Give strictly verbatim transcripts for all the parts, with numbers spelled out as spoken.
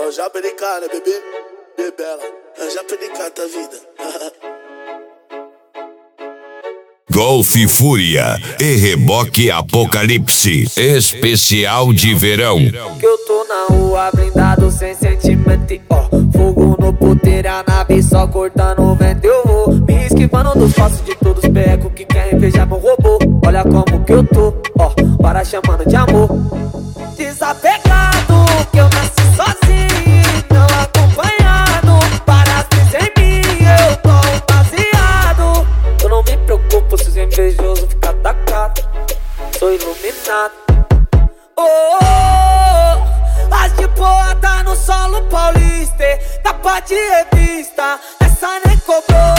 o japa de cá, né, bebê? Bebela, é o japa de cá, tá vida. Golf Fúria e Reboque Apocalipse, especial de verão. Que eu tô na rua blindado sem sentimento, ó. Fogo no puteiro, a nave só cortando o vento. Eu vou me esquivando dos passos de todos os pecos que querem invejar meu robô. Olha como que eu tô, ó, para chamando de amor. Desapegado, que eu nasci sozinho, não acompanhado. Paraste sem mim, eu tô baseado. Eu não me preocupo se os invejosos ficam atacados. Sou iluminado. Oh, oh, oh, as de boa tá no solo paulista, tapa de revista, essa nem cobrou.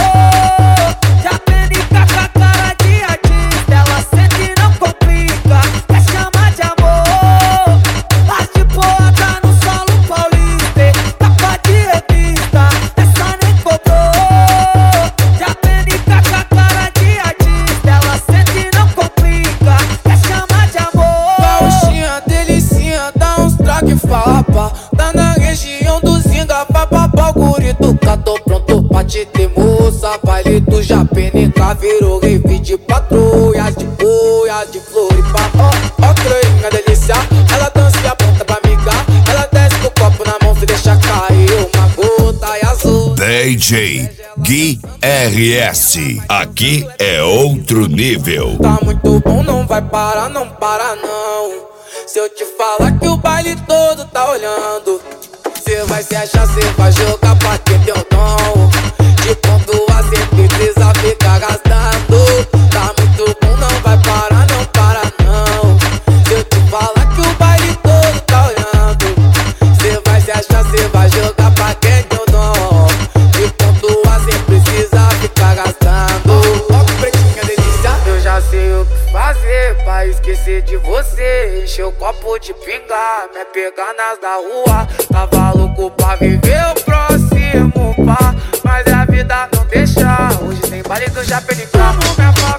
Já aprendi com a cara de artista, ela sente e não complica, quer chamar de amor. As de boa tá no solo paulista, tapa de revista, essa nem cobrou. Já aprendi com a cara de artista, ela sente e não complica, quer chamar de amor. Gauchinha, delicinha, dá uns traque fapa. Tá na região do Zinga, vai babá o guri do cá. Tô pronto pra te ter moça. Baile do Japenica virou rave de patrulhas, de boia, de Floripa. Ó, ó, croinha delícia, ela dança e aponta pra migar. Ela desce com o copo na mão, se deixa cair uma gota e azul. D J Gui R S, aqui é outro nível. Tá muito bom, não vai parar, não para não. Se eu te falar que o baile todo tá olhando, cê vai se achar, cê vai jogar pra ter teu dom. De ponto a cê precisa ficar gastando. Tá muito bom, não vai parar, não para não. Se eu te falar que o baile todo tá olhando, cê vai se achar, cê vai jogar pra ter teu dom. De ponto a cê precisa ficar gastando. Ó que pretinha delícia, eu já sei o que fazer pra esquecer de você. Encher o copo de pinga, me pegar nas da rua. Tava louco pra viver o próximo pá, mas a vida não deixa. Hoje tem baile do Japenica, minha